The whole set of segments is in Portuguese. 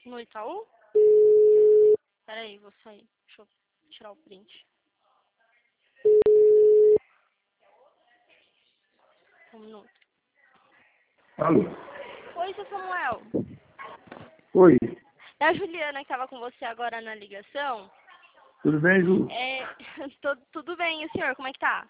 No Itaú? Peraí, vou sair. Deixa eu tirar o print. Um minuto. Alô? Oi, seu Samuel. Oi, É a Juliana que estava com você agora na ligação. tudo bem, Ju? Tudo bem, e o senhor, como é que tá?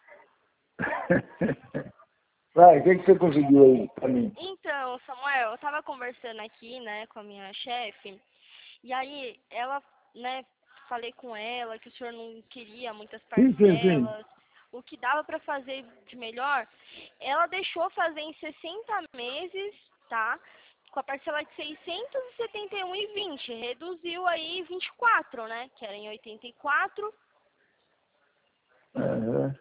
Vai, o que você conseguiu aí pra mim? Então, Samuel, eu estava conversando aqui, né, com a minha chefe, e aí ela, né, falei com ela que o senhor não queria muitas Sim. parcelas, o que dava para fazer de melhor, ela deixou fazer em 60 meses, tá? Com a parcela de 671,20, reduziu aí 24, né, que era em 84. Aham.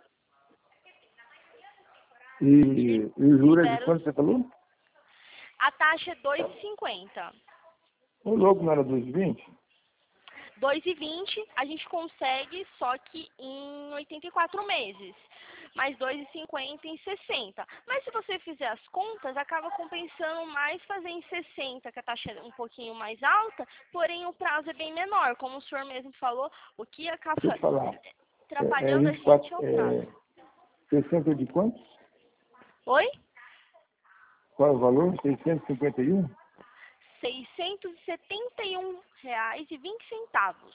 E o juro é de Libera quanto você falou? a taxa é 2,50. O louco não era 2,20? 2,20 a gente consegue, só que em 84 meses. Mais 2,50 em 60. Mas se você fizer as contas, acaba compensando mais fazer em 60, que a taxa é um pouquinho mais alta, porém o prazo é bem menor. Como o senhor mesmo falou, o que Deixa eu acaba te falar. É atrapalhando a gente 24, é o prazo. 60 de quanto? Oi? Qual é o valor? 651? R$ 671,20.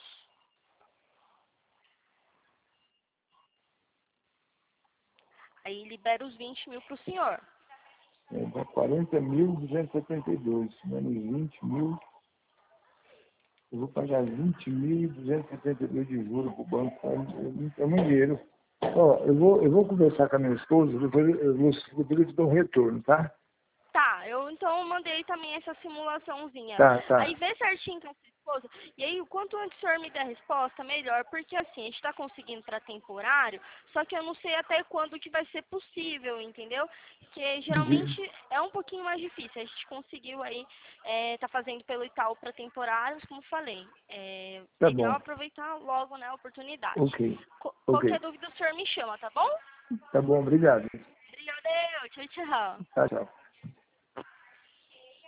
Aí libera os 20 mil para o senhor. Dá 40.272, menos 20 mil. Eu vou pagar 20.272 de juros pro banco. É muito dinheiro. Ó, eu vou conversar com a minha esposa, depois eu te dou um retorno, tá? Tá, eu então mandei também essa simulaçãozinha. Tá. Aí vê certinho com a sua esposa. E aí, o quanto antes o senhor me der a resposta, melhor. Porque assim, a gente tá conseguindo para temporário, só que eu não sei até quando que vai ser possível, entendeu? Porque Entendi. geralmente é um pouquinho mais difícil. A gente conseguiu aí, tá fazendo pelo Itaú para temporários, como falei. Tá Legal bom. aproveitar logo, né, a oportunidade. Ok. Qualquer dúvida o senhor me chama, tá bom? Tá bom, obrigado. Obrigada, tchau, tchau. Tchau.